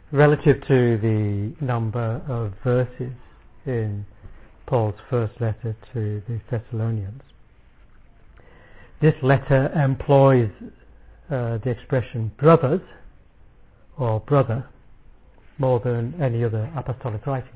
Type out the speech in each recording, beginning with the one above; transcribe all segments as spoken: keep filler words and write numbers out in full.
relative to the number of verses in Paul's first letter to the Thessalonians. This letter employs uh, the expression brothers or brother more than any other apostolic writing.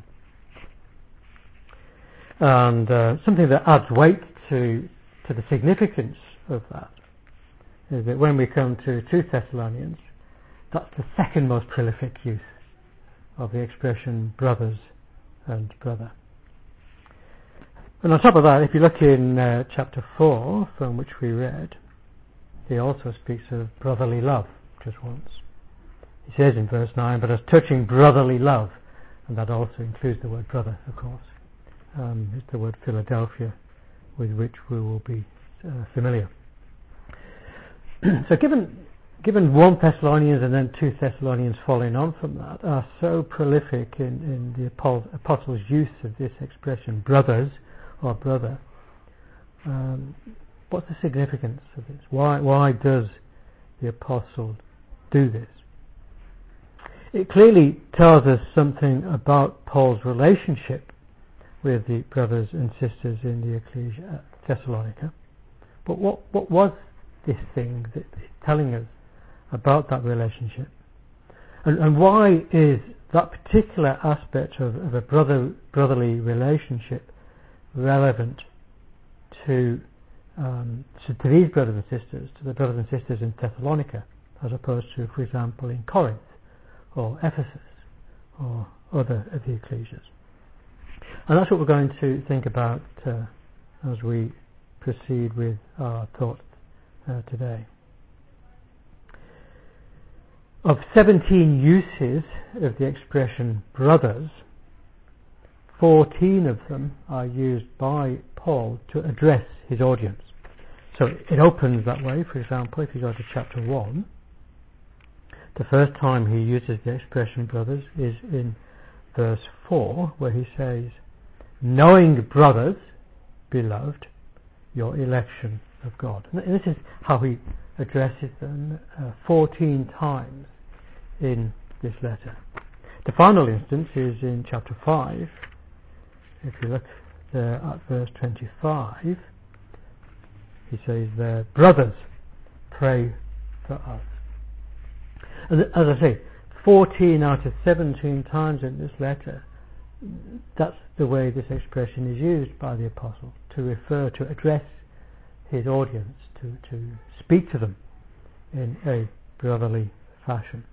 And uh, something that adds weight to, to the significance of that is that when we come to two Thessalonians, that's the second most prolific use of the expression brothers and brother. And on top of that, if you look in uh, chapter four, from which we read, he also speaks of brotherly love just once. He says in verse nine, but as touching brotherly love, and that also includes the word brother, of course, um, it's the word Philadelphia, with which we will be uh, familiar. So given given one Thessalonians and then two Thessalonians following on from that are so prolific in, in the apostles' use of this expression, brothers or brother, um, what's the significance of this? Why, why does the apostle do this? It clearly tells us something about Paul's relationship with the brothers and sisters in the Ecclesia at Thessalonica. But what, what was this thing that is telling us about that relationship? And, and why is that particular aspect of, of a brother, brotherly relationship relevant to, um, to, to these brothers and sisters, to the brothers and sisters in Thessalonica, as opposed to, for example, in Corinth or Ephesus or other of the ecclesias? And that's what we're going to think about uh, as we proceed with our thought uh, today. Of seventeen uses of the expression brothers, fourteen of them are used by Paul to address his audience. So it opens that way. For example, if you go to chapter one, the first time he uses the expression brothers is in verse four, where he says, knowing brothers, beloved, your election of God. And this is how he addresses them uh, fourteen times in this letter. The final instance is in chapter five. If you look there at verse twenty-five, he says there, brothers, pray for us. And as I say, fourteen out of seventeen times in this letter, that's the way this expression is used by the apostle, to refer, to address his audience, to, to speak to them in a brotherly fashion.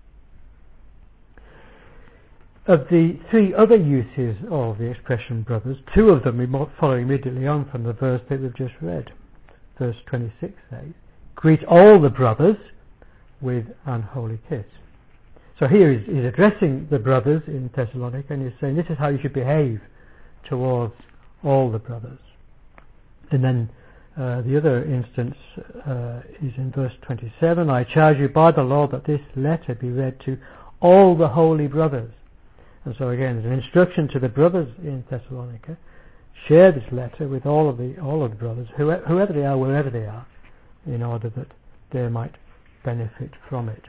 Of the three other uses of the expression brothers, two of them we follow immediately on from the verse that we've just read. Verse twenty-six says, greet all the brothers with an holy kiss. So here he's, he's addressing the brothers in Thessalonica, and he's saying this is how you should behave towards all the brothers. And then uh, the other instance uh, is in verse twenty-seven, I charge you by the Lord that this letter be read to all the holy brothers. And so again, there's an instruction to the brothers in Thessalonica, share this letter with all of the all of the brothers, whoever, whoever they are, wherever they are, in order that they might benefit from it.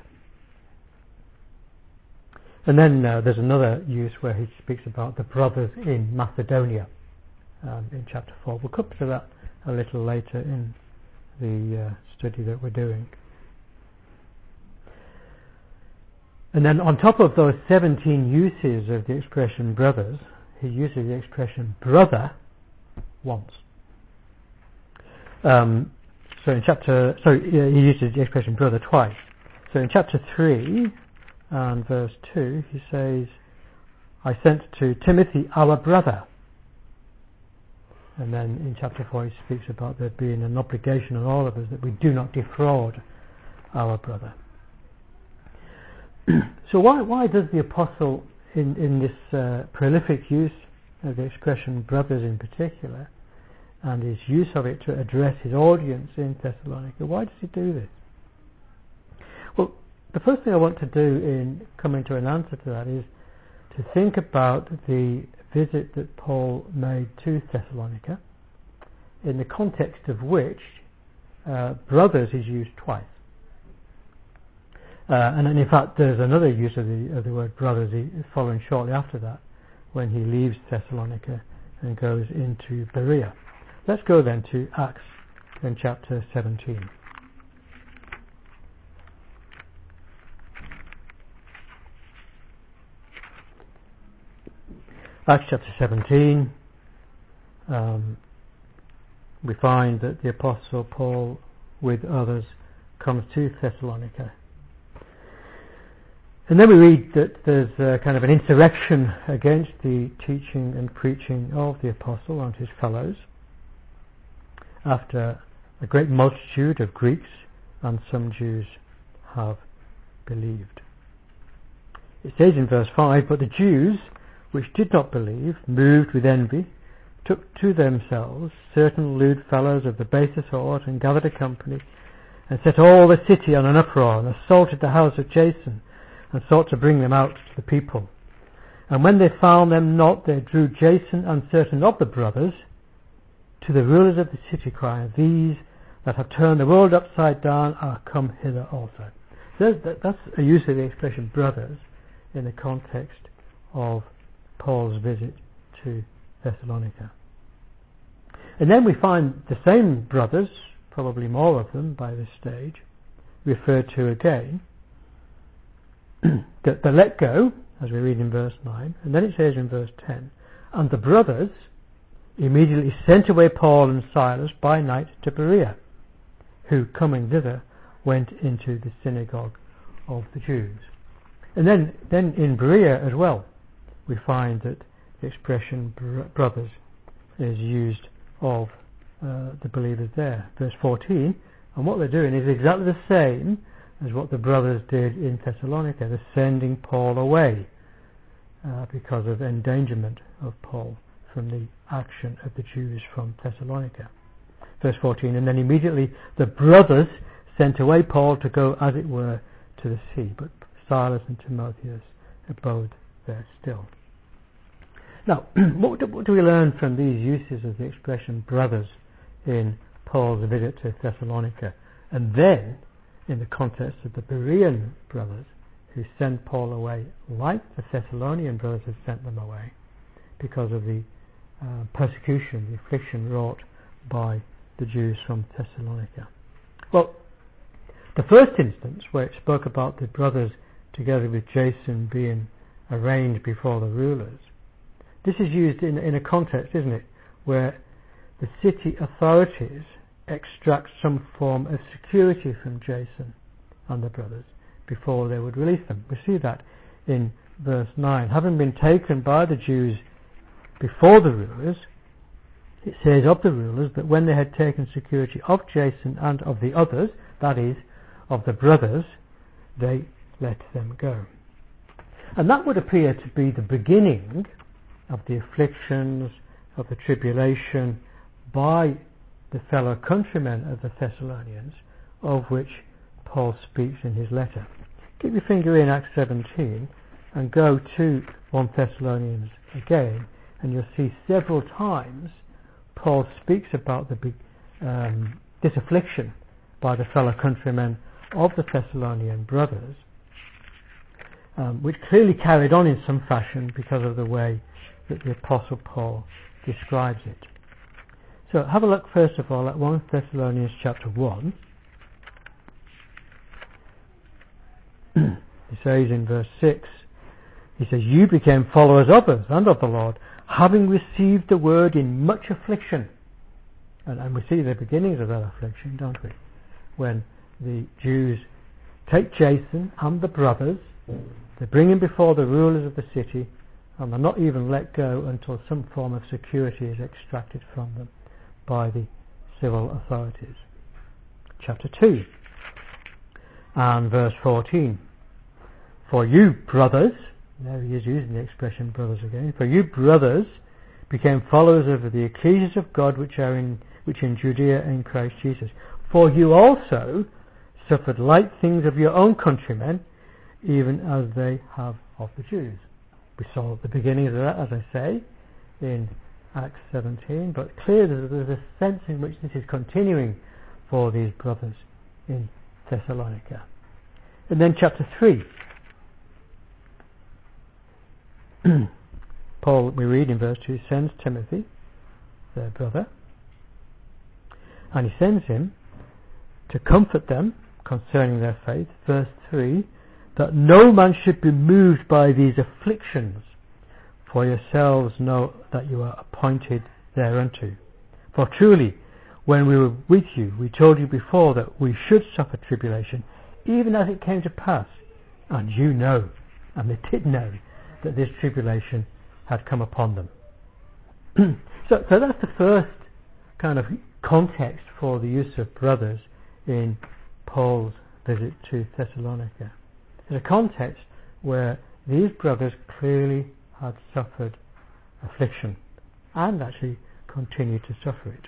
And then uh, there's another use where he speaks about the brothers in Macedonia um, in chapter four. We'll come to that a little later in the uh, study that we're doing. And then on top of those seventeen uses of the expression brothers, he uses the expression brother once. Um, so in chapter, so he uses the expression brother twice. So in chapter three and verse two, he says, I sent to Timothy our brother. And then in chapter four he speaks about there being an obligation on all of us that we do not defraud our brother. So why why does the apostle in, in this uh, prolific use of the expression brothers in particular, and his use of it to address his audience in Thessalonica, why does he do this? Well, the first thing I want to do in coming to an answer to that is to think about the visit that Paul made to Thessalonica, in the context of which uh, brothers is used twice. Uh, and, and in fact, there's another use of the, of the word brothers following shortly after that, when he leaves Thessalonica and goes into Berea. Let's go then to Acts in chapter seventeen. Acts chapter seventeen, um, we find that the Apostle Paul with others comes to Thessalonica. And then we read that there's a kind of an insurrection against the teaching and preaching of the Apostle and his fellows, after a great multitude of Greeks and some Jews have believed. It says in verse five, "But the Jews which did not believe, moved with envy, took to themselves certain lewd fellows of the baser sort, and gathered a company, and set all the city on an uproar, and assaulted the house of Jason, and sought to bring them out to the people. And when they found them not, they drew Jason and certain of the brothers to the rulers of the city, crying, These that have turned the world upside down are come hither also." So that's a use of the expression brothers in the context of Paul's visit to Thessalonica. And then we find the same brothers, probably more of them by this stage, referred to again, that they let go, as we read in verse nine, and then it says in verse ten, "And the brothers immediately sent away Paul and Silas by night to Berea, who, coming thither, went into the synagogue of the Jews." And then, then in Berea as well, we find that the expression br- brothers is used of uh, the believers there. Verse fourteen, and what they're doing is exactly the same as what the brothers did in Thessalonica. They're sending Paul away uh, because of endangerment of Paul from the action of the Jews from Thessalonica. Verse fourteen, and then immediately the brothers sent away Paul to go, as it were, to the sea, but Silas and Timotheus abode there still. Now, what, do, what do we learn from these uses of the expression brothers in Paul's visit to Thessalonica, and then in the context of the Berean brothers who sent Paul away like the Thessalonian brothers had sent them away because of the uh, persecution, the affliction wrought by the Jews from Thessalonica? Well, the first instance where it spoke about the brothers together with Jason being arraigned before the rulers, this is used in, in a context, isn't it, where the city authorities extract some form of security from Jason and the brothers before they would release them. We see that in verse nine. Having been taken by the Jews before the rulers, it says of the rulers that when they had taken security of Jason and of the others, that is, of the brothers, they let them go. And that would appear to be the beginning of the afflictions, of the tribulation by the fellow countrymen of the Thessalonians, of which Paul speaks in his letter. Keep your finger in Acts seventeen and go to First Thessalonians again, and you'll see several times Paul speaks about the um, this affliction by the fellow countrymen of the Thessalonian brothers, um, which clearly carried on in some fashion because of the way that the Apostle Paul describes it. So have a look first of all at First Thessalonians chapter one. He says in verse six, he says, "You became followers of us and of the Lord, having received the word in much affliction." And, and we see the beginnings of that affliction, don't we? When the Jews take Jason and the brothers, they bring him before the rulers of the city, and they're not even let go until some form of security is extracted from them by the civil authorities. Chapter two and verse fourteen. "For you, brothers," there he is using the expression brothers again, "for you, brothers, became followers of the ecclesias of God which are in which in Judea in Christ Jesus. For you also suffered like things of your own countrymen, even as they have of the Jews." We saw the beginning of that, as I say, in Acts seventeen, but clearly there's a sense in which this is continuing for these brothers in Thessalonica. And then chapter three. Paul, we read in verse two, sends Timothy, their brother, and he sends him to comfort them concerning their faith. Verse three, that no man should be moved by these afflictions, for yourselves know that you are appointed thereunto. For truly, when we were with you, we told you before that we should suffer tribulation, even as it came to pass. And you know, and they did know, that this tribulation had come upon them. so, so that's the first kind of context for the use of brothers in Paul's visit to Thessalonica. It's a context where these brothers clearly had suffered affliction and actually continue to suffer it.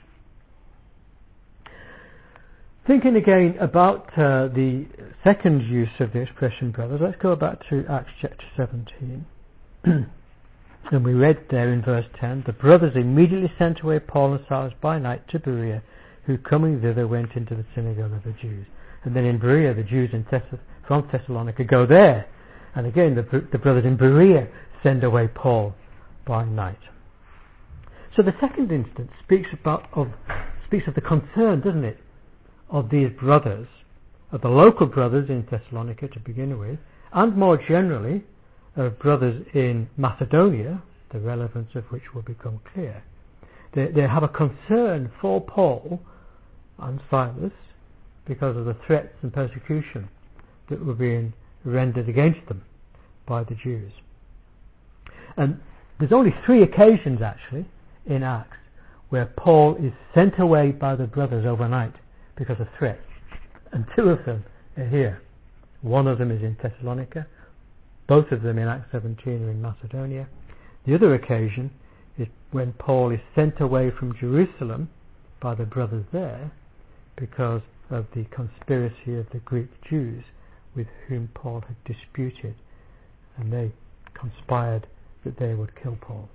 Thinking again about uh, the second use of the expression brothers, let's go back to Acts chapter seventeen. And we read there in verse ten, the brothers immediately sent away Paul and Silas by night to Berea, who coming thither went into the synagogue of the Jews. And then in Berea, the Jews in Thess- from Thessalonica go there. And again, the, the brothers in Berea send away Paul by night. So the second instance speaks about of speaks of the concern, doesn't it, of these brothers, of the local brothers in Thessalonica to begin with, and more generally of brothers in Macedonia, the relevance of which will become clear. They, they have a concern for Paul and Silas because of the threats and persecution that were being rendered against them by the Jews. And there's only three occasions actually in Acts where Paul is sent away by the brothers overnight because of threats, and two of them are here. One of them is in Thessalonica, both of them in Acts seventeen are in Macedonia. The other occasion is when Paul is sent away from Jerusalem by the brothers there because of the conspiracy of the Greek Jews with whom Paul had disputed, and they conspired that they would kill Paul.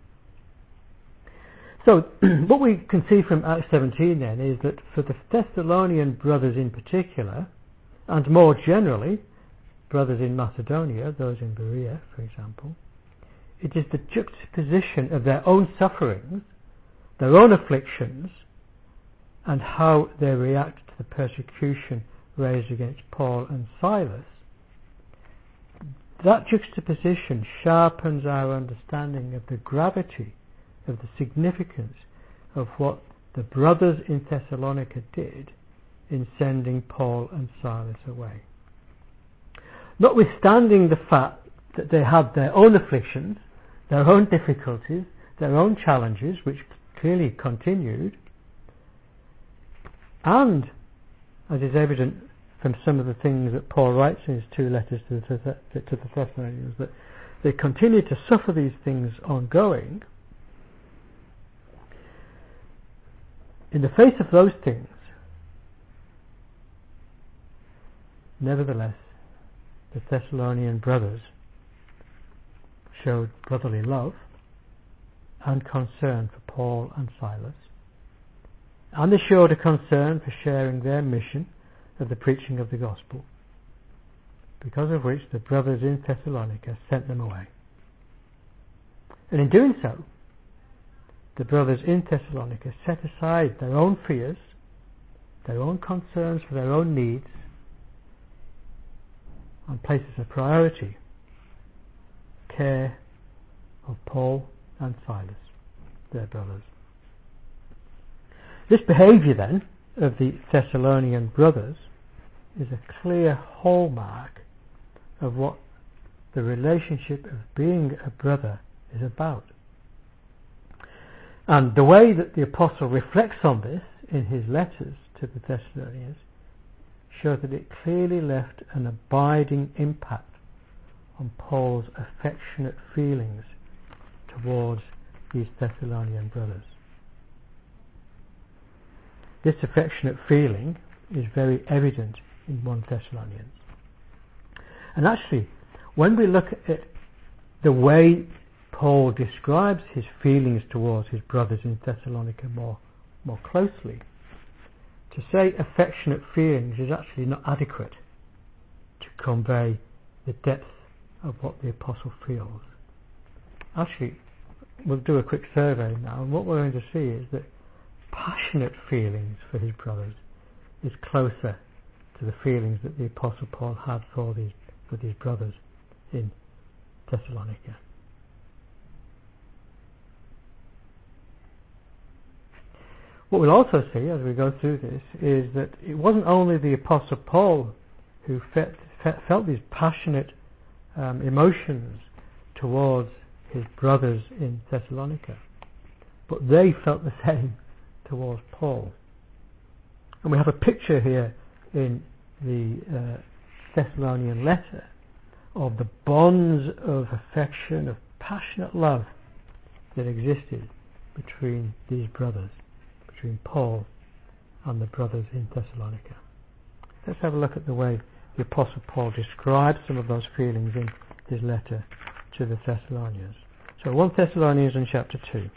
So what we can see from Acts seventeen then is that for the Thessalonian brothers in particular, and more generally brothers in Macedonia, those in Berea for example, it is the juxtaposition of their own sufferings, their own afflictions, and how they react to the persecution raised against Paul and Silas. That juxtaposition sharpens our understanding of the gravity, of the significance of what the brothers in Thessalonica did in sending Paul and Silas away. Notwithstanding the fact that they had their own afflictions, their own difficulties, their own challenges, which clearly continued, and, as is evident from some of the things that Paul writes in his two letters to the, to the Thessalonians, that they continued to suffer these things ongoing. In the face of those things, nevertheless, the Thessalonian brothers showed brotherly love and concern for Paul and Silas, and they showed a concern for sharing their mission of the preaching of the gospel, because of which the brothers in Thessalonica sent them away. And in doing so, the brothers in Thessalonica set aside their own fears, their own concerns for their own needs, and placed as a priority care of Paul and Silas, their brothers. This behaviour then of the Thessalonian brothers is a clear hallmark of what the relationship of being a brother is about. And the way that the apostle reflects on this in his letters to the Thessalonians shows that it clearly left an abiding impact on Paul's affectionate feelings towards these Thessalonian brothers. This affectionate feeling is very evident in First Thessalonians. And actually, when we look at the way Paul describes his feelings towards his brothers in Thessalonica more, more closely, to say affectionate feelings is actually not adequate to convey the depth of what the apostle feels. Actually, we'll do a quick survey now, and what we're going to see is that passionate feelings for his brothers is closer to the feelings that the apostle Paul had for these for these brothers in Thessalonica. What we'll also see as we go through this is that it wasn't only the apostle Paul who felt, felt these passionate um, emotions towards his brothers in Thessalonica, but they felt the same towards Paul. And we have a picture here in the uh, Thessalonian letter of the bonds of affection, of passionate love that existed between these brothers, between Paul and the brothers in Thessalonica. Let's have a look at the way the Apostle Paul describes some of those feelings in his letter to the Thessalonians. So First Thessalonians in chapter two.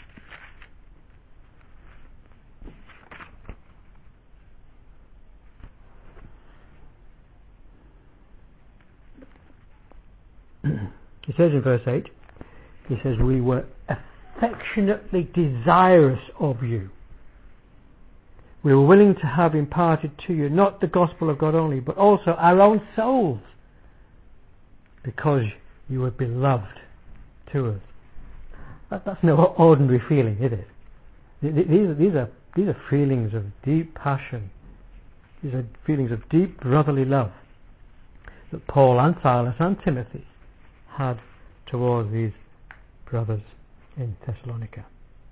He says in verse eight, he says, we were affectionately desirous of you. We were willing to have imparted to you not the gospel of God only, but also our own souls, because you were beloved to us. That, that's no ordinary feeling, is it? These are, these are these are feelings of deep passion. These are feelings of deep brotherly love that Paul and Silas and Timothy had towards these brothers in Thessalonica.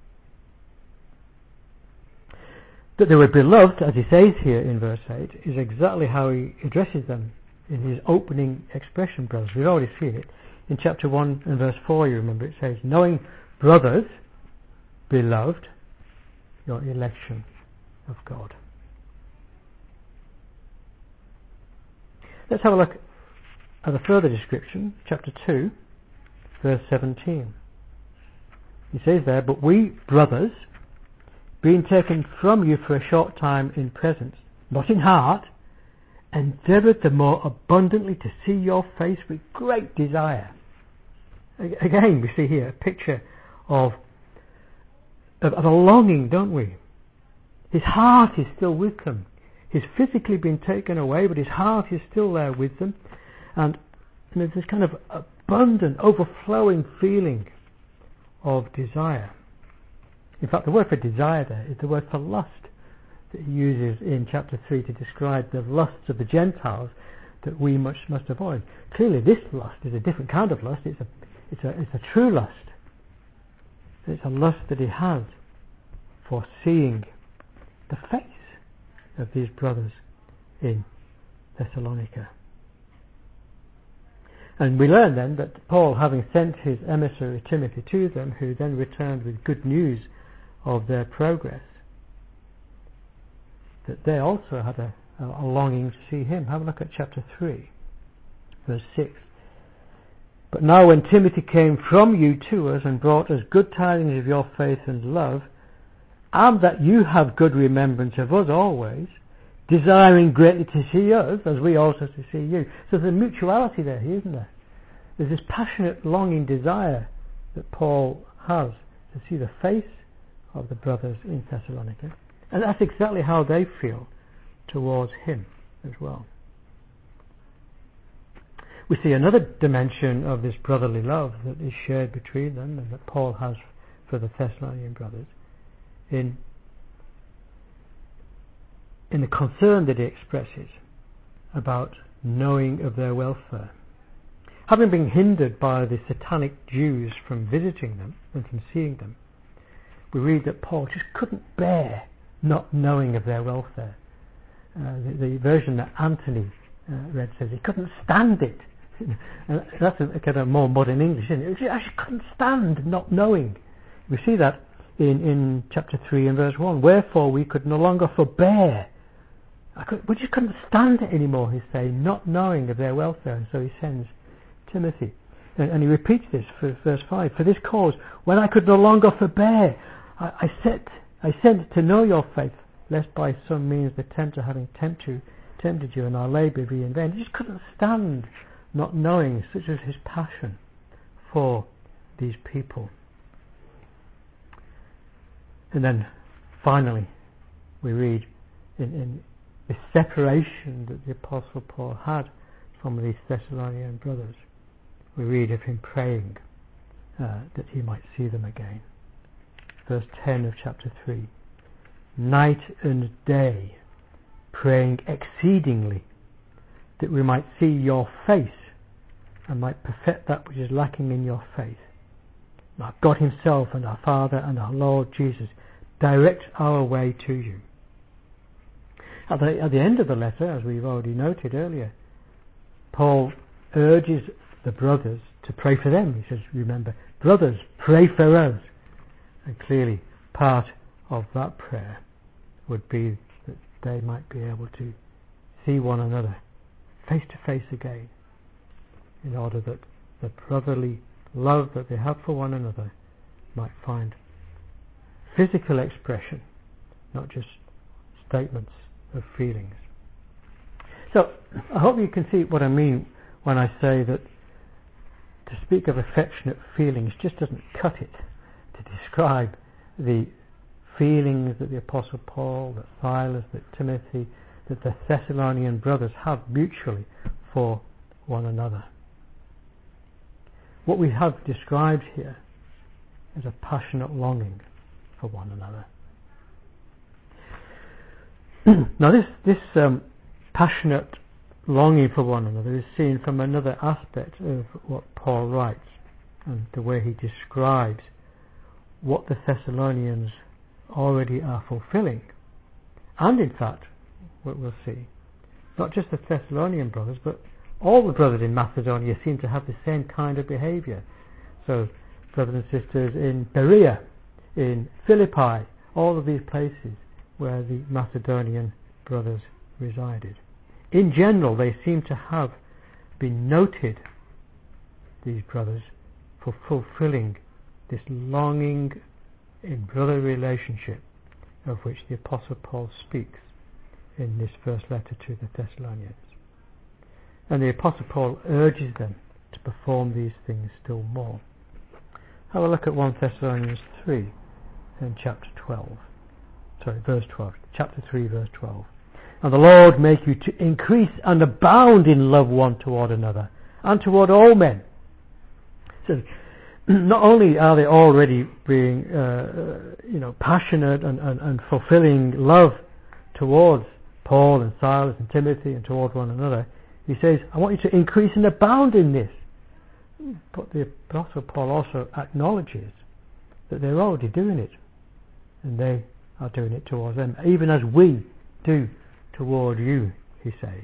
That they were beloved, as he says here in verse eight, is exactly how he addresses them in his opening expression, brothers. We've already seen it. In chapter one and verse four, you remember, it says, knowing, brothers, beloved, your election of God. Let's have a look at a further description, chapter two, verse seventeen. He says there, but we, brothers, being taken from you for a short time in presence, not in heart, endeavoured the more abundantly to see your face with great desire. Again, we see here a picture of, of, of a longing, don't we? His heart is still with them. He's physically been taken away, but his heart is still there with them. And, and there's this kind of abundant, overflowing feeling of desire. In fact, the word for desire there is the word for lust that he uses in chapter three to describe the lusts of the Gentiles that we must, must avoid. Clearly this lust is a different kind of lust. It's a, it's a, it's a true lust. It's a lust that he has for seeing the face of these brothers in Thessalonica. And we learn then that Paul, having sent his emissary Timothy to them, who then returned with good news of their progress, that they also had a, a longing to see him. Have a look at chapter three, verse six. But now when Timothy came from you to us and brought us good tidings of your faith and love, and that you have good remembrance of us always, desiring greatly to see us, as we also to see you. So there's a mutuality there, isn't there? There's this passionate longing desire that Paul has to see the face of the brothers in Thessalonica. And that's exactly how they feel towards him as well. We see another dimension of this brotherly love that is shared between them and that Paul has for the Thessalonian brothers in, in the concern that he expresses about knowing of their welfare. Having been hindered by the satanic Jews from visiting them and from seeing them, we read that Paul just couldn't bear not knowing of their welfare. Uh, the, the version that Anthony uh, read says he couldn't stand it. And that's a, a kind of more modern English, isn't it? I just couldn't stand not knowing. We see that in, in chapter three and verse one. Wherefore we could no longer forbear. I could, we just couldn't stand it anymore, he's saying, not knowing of their welfare. And so he sends Timothy. And, and he repeats this for verse five. For this cause, when I could no longer forbear, I, I, set, I sent to know your faith, lest by some means the tempter having tempted you tempted you, and our labour be in vain. He just couldn't stand not knowing, such was his passion for these people. And then finally we read in, in the separation that the Apostle Paul had from these Thessalonian brothers, we read of him praying uh, that he might see them again. Verse ten of chapter three. Night and day praying exceedingly that we might see your face and might perfect that which is lacking in your faith. Now God himself and our Father and our Lord Jesus direct our way to you. At the, at the end of the letter, as we've already noted earlier, Paul urges the brothers to pray for them. He says, remember, brothers, pray for us. And clearly part of that prayer would be that they might be able to see one another face to face again, in order that the brotherly love that they have for one another might find physical expression, not just statements of feelings. So I hope you can see what I mean when I say that to speak of affectionate feelings just doesn't cut it to describe the feelings that the Apostle Paul, that Silas, that Timothy, that the Thessalonian brothers have mutually for one another. What we have described here is a passionate longing for one another. Now this, this um, passionate longing for one another is seen from another aspect of what Paul writes and the way he describes what the Thessalonians already are fulfilling. And in fact, what we'll see, not just the Thessalonian brothers, but all the brothers in Macedonia seem to have the same kind of behaviour. So brothers and sisters in Berea, in Philippi, all of these places where the Macedonian brothers resided. In general, they seem to have been noted, these brothers, for fulfilling this longing in brotherly relationship of which the Apostle Paul speaks in this first letter to the Thessalonians. And the Apostle Paul urges them to perform these things still more. Have a look at First Thessalonians three and chapter twelve. Sorry, verse twelve. Chapter three, verse twelve. And the Lord make you to increase and abound in love one toward another, and toward all men. So, not only are they already being, uh, you know, passionate and, and, and fulfilling love towards Paul and Silas and Timothy and toward one another, he says, I want you to increase and abound in this. But the Apostle Paul also acknowledges that they're already doing it, and they are doing it towards them, even as we do toward you, he says.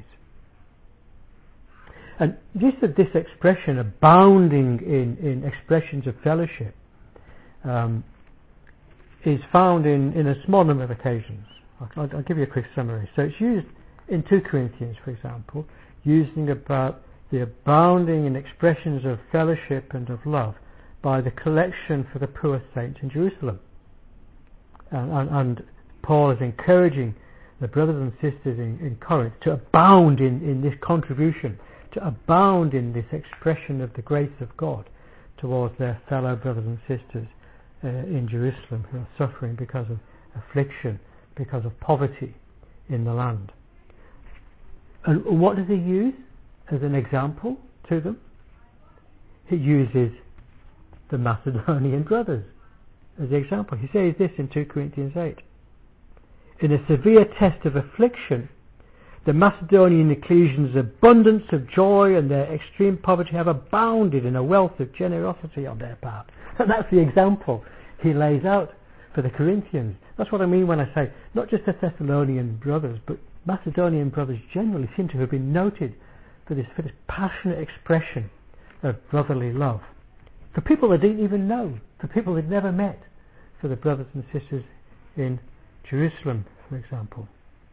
And this, this expression, abounding in, in expressions of fellowship, um, is found in, in a small number of occasions. I'll, I'll give you a quick summary. So it's used in Second Corinthians, for example, using about the abounding in expressions of fellowship and of love by the collection for the poor saints in Jerusalem. And, and, and Paul is encouraging the brothers and sisters in, in Corinth to abound in, in this contribution, to abound in this expression of the grace of God towards their fellow brothers and sisters uh, in Jerusalem who are suffering because of affliction, because of poverty in the land. And what does he use as an example to them? He uses the Macedonian brothers as the example. He says this in Second Corinthians eight. In a severe test of affliction, the Macedonian Ecclesians' abundance of joy and their extreme poverty have abounded in a wealth of generosity on their part. And that's the example he lays out for the Corinthians. That's what I mean when I say not just the Thessalonian brothers, but Macedonian brothers generally seem to have been noted for this, for this passionate expression of brotherly love. For people they didn't even know, for people they'd never met, for the brothers and sisters in Jerusalem, for example.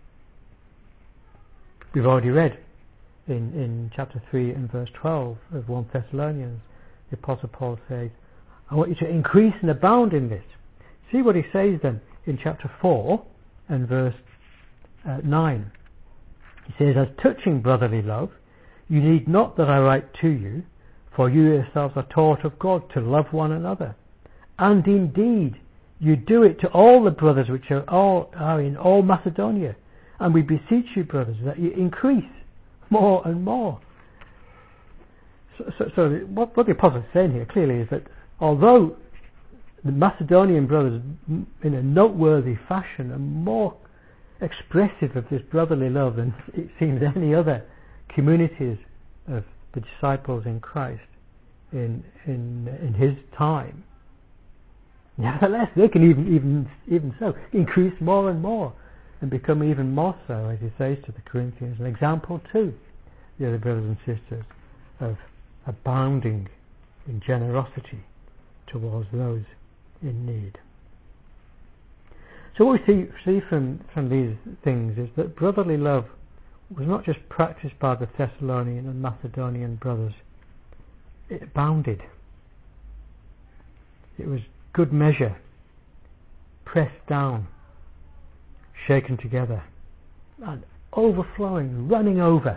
We've already read in, in chapter three and verse twelve of First Thessalonians, the Apostle Paul says, I want you to increase and abound in this. See what he says then in chapter four and verse uh, nine. He says, as touching brotherly love, you need not that I write to you, for you yourselves are taught of God to love one another. And indeed, you do it to all the brothers which are, all, are in all Macedonia. And we beseech you, brothers, that you increase more and more. So, so, so what, what the apostle is saying here clearly is that although the Macedonian brothers, in a noteworthy fashion, are more expressive of this brotherly love than it seems any other communities of the disciples in Christ in in in his time, nevertheless they can even even even so increase more and more and become even more so, as he says to the Corinthians, an example to the other brothers and sisters of abounding in generosity towards those in need. So what we see, see from, from these things is that brotherly love was not just practiced by the Thessalonian and Macedonian brothers, it abounded. It was good measure, pressed down, shaken together, and overflowing, running over.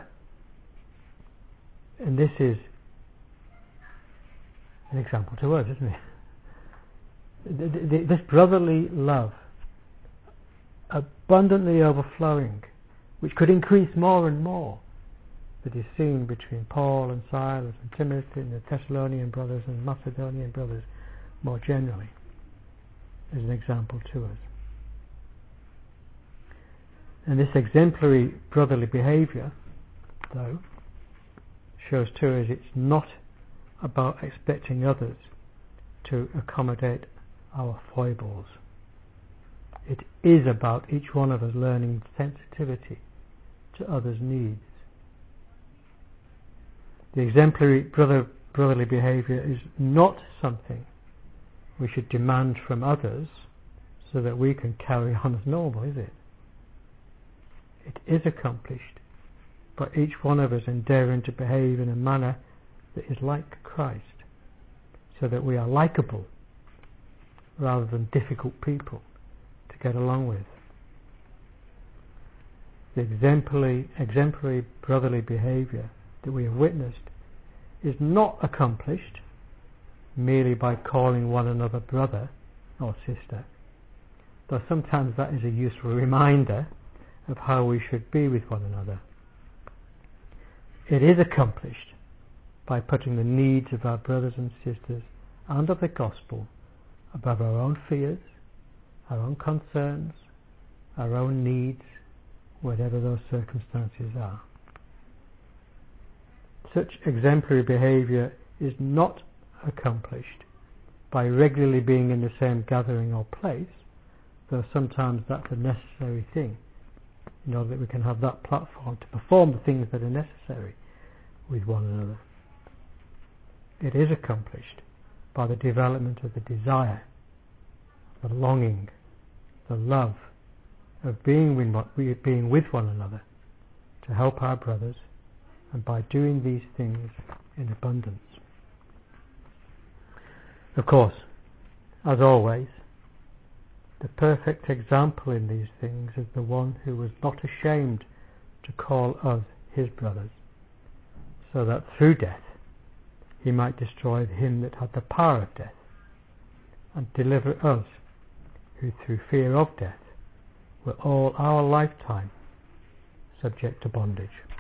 And this is an example to us, isn't it? This brotherly love, abundantly overflowing, which could increase more and more, that is seen between Paul and Silas and Timothy and the Thessalonian brothers and Macedonian brothers more generally, as an example to us. And this exemplary brotherly behaviour, though, shows to us it's not about expecting others to accommodate our foibles. It is about each one of us learning sensitivity to others' needs. The exemplary brother, brotherly behaviour is not something we should demand from others so that we can carry on as normal, is it? It is accomplished by each one of us endeavouring to behave in a manner that is like Christ, so that we are likeable rather than difficult people to get along with. The exemplary, exemplary brotherly behaviour that we have witnessed is not accomplished merely by calling one another brother or sister, though sometimes that is a useful reminder of how we should be with one another. It is accomplished by putting the needs of our brothers and sisters and of the gospel above our own fears, our own concerns, our own needs, whatever those circumstances are. Such exemplary behaviour is not accomplished by regularly being in the same gathering or place, though sometimes that's a necessary thing, in order that we can have that platform to perform the things that are necessary with one another. It is accomplished by the development of the desire, the longing, the love of being with, being with one another to help our brothers, and by doing these things in abundance. Of course, as always, the perfect example in these things is the one who was not ashamed to call us his brothers, so that through death he might destroy him that had the power of death, and deliver us, who through fear of death were all our lifetime subject to bondage.